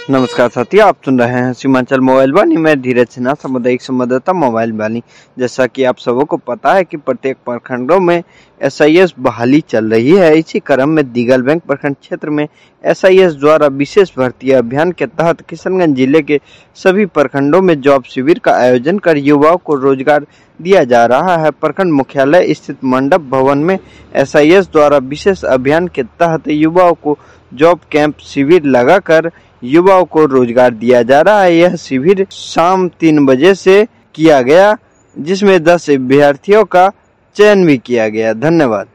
नमस्कार साथियों, आप सुन रहे हैं सीमांचल मोबाइल वाणी। मैं धीरज सिन्हा, सामुदायिक संवाददाता मोबाइल वाणी। जैसा कि आप सबों को पता है कि प्रत्येक प्रखंडों में एसआईएस बहाली चल रही है। इसी क्रम में दिघलबैंक प्रखंड क्षेत्र में एसआईएस द्वारा विशेष भर्ती अभियान के तहत किशनगंज जिले के सभी प्रखंडों में जॉब शिविर का आयोजन कर युवाओं को रोजगार दिया जा रहा है। प्रखंड मुख्यालय स्थित मंडप भवन में एसआईएस द्वारा विशेष अभियान के तहत युवाओं को जॉब कैंप शिविर लगाकर युवाओं को रोजगार दिया जा रहा है। यह शिविर शाम 3 बजे से किया गया, जिसमें 10 अभ्यर्थियों का चयन भी किया गया। धन्यवाद।